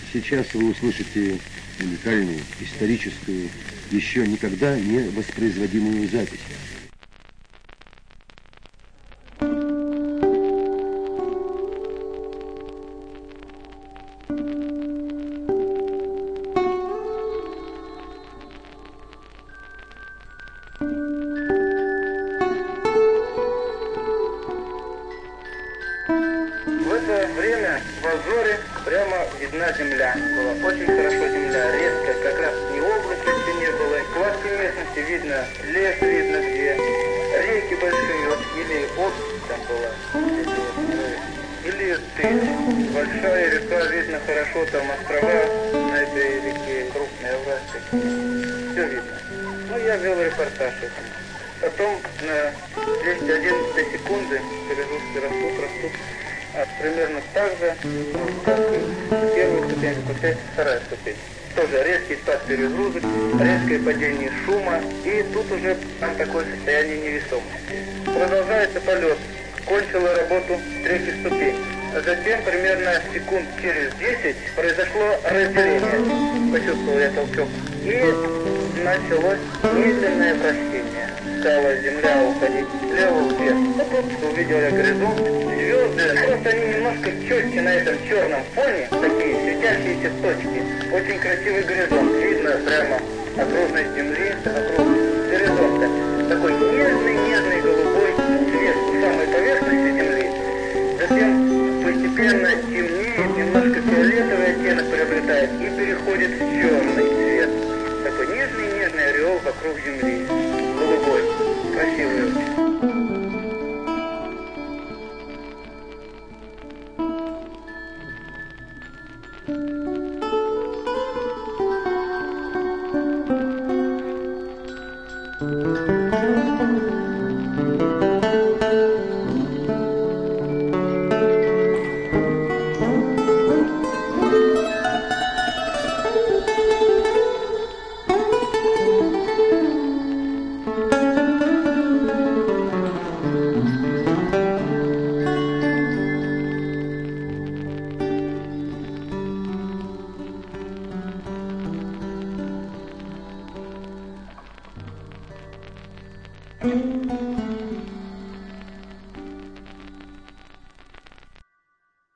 Сейчас вы услышите уникальную, историческую, еще никогда не воспроизводимую запись. В это время в Азоре прямо видна земля была. Очень хорошо земля, резкая, как раз ни облака не было. В складке местности видно, лес видно где, реки большие, вот, или там была, или Тыль. Большая река, видно хорошо, там острова на этой реке, крупные овражки. Все видно. Ну, я вел репортаж этим. Потом на 211 секунды перегрузки растут. Примерно так же, как первая ступень, получается вторая ступень. Тоже резкий спад перегрузок, резкое падение шума, и тут уже там такое состояние невесомости. Продолжается полет. Кончила работу третьей ступени. А затем, примерно секунд через 10, произошло разделение. Почувствовал я толчок. И началось медленное вращение. Стала земля уходить влево вверх. Тут увидел я горизонт. Звезды, просто они немножко четче на этом черном фоне, такие светящиеся точки. Очень красивый горизонт. Видно прямо окружность земли, окружность горизонта. Такой нежный голубой цвет у самой поверхности земли. Затем постепенно темнеет, немножко фиолетовый оттенок приобретает и переходит в черный цвет. Такой нежный ореол вокруг земли. Голубой. Красивый очень. Thank you.